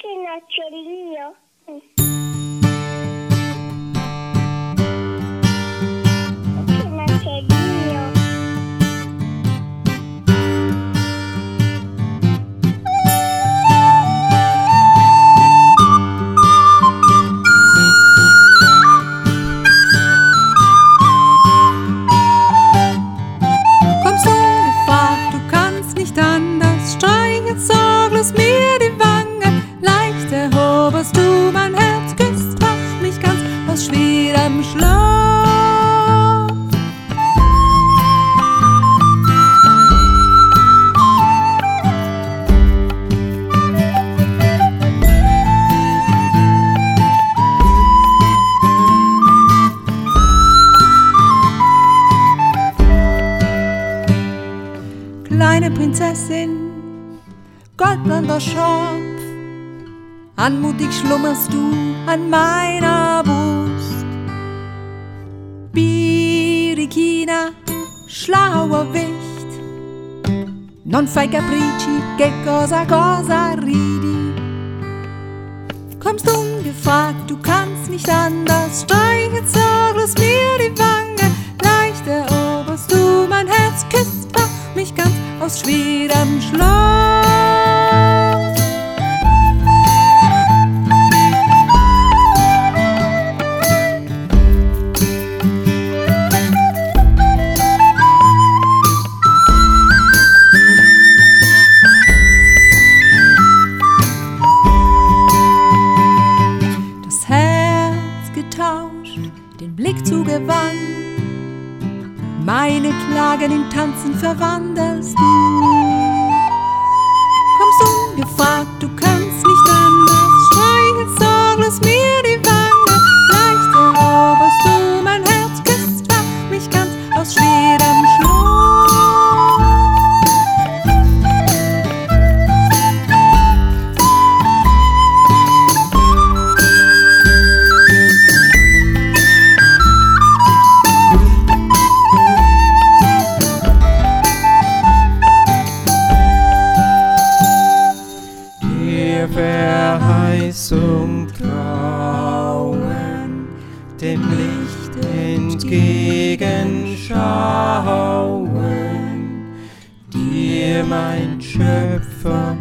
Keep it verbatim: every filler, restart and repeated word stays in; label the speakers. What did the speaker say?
Speaker 1: che nocciolino. Che nocciolino.
Speaker 2: Kommst ungefragt, du kannst nicht anders, streichelst sorglos mir die Wange, leicht eroberst du mein Herz, küsst, macht mich ganz aus schwerem Schlaf. Kleine Prinzessin, goldblonder Schopf, anmutig schlummerst du an meiner Brust. Birichina, schlauer Wicht, non fai capricci, che cosa, cosa ridi. Kommst ungefragt, du kannst nicht anders, streichelst sorglos mir die Wange, leicht eroberst du mein Herz, küsst, macht mich ganz aus schwerem Schlaf. Das Herz getauscht, den Blick zugewandt, meine Klagen in Tanzen verwandelst du. Kommst ungefragt, du kannst nicht anders, streichelst sorglos mir die Wange, leicht eroberst du mein Herz, küsst, macht mich ganz aus schwerem Schlaf.
Speaker 3: Verheißung trauen, dem Licht entgegenschauen, dir mein Schöpfer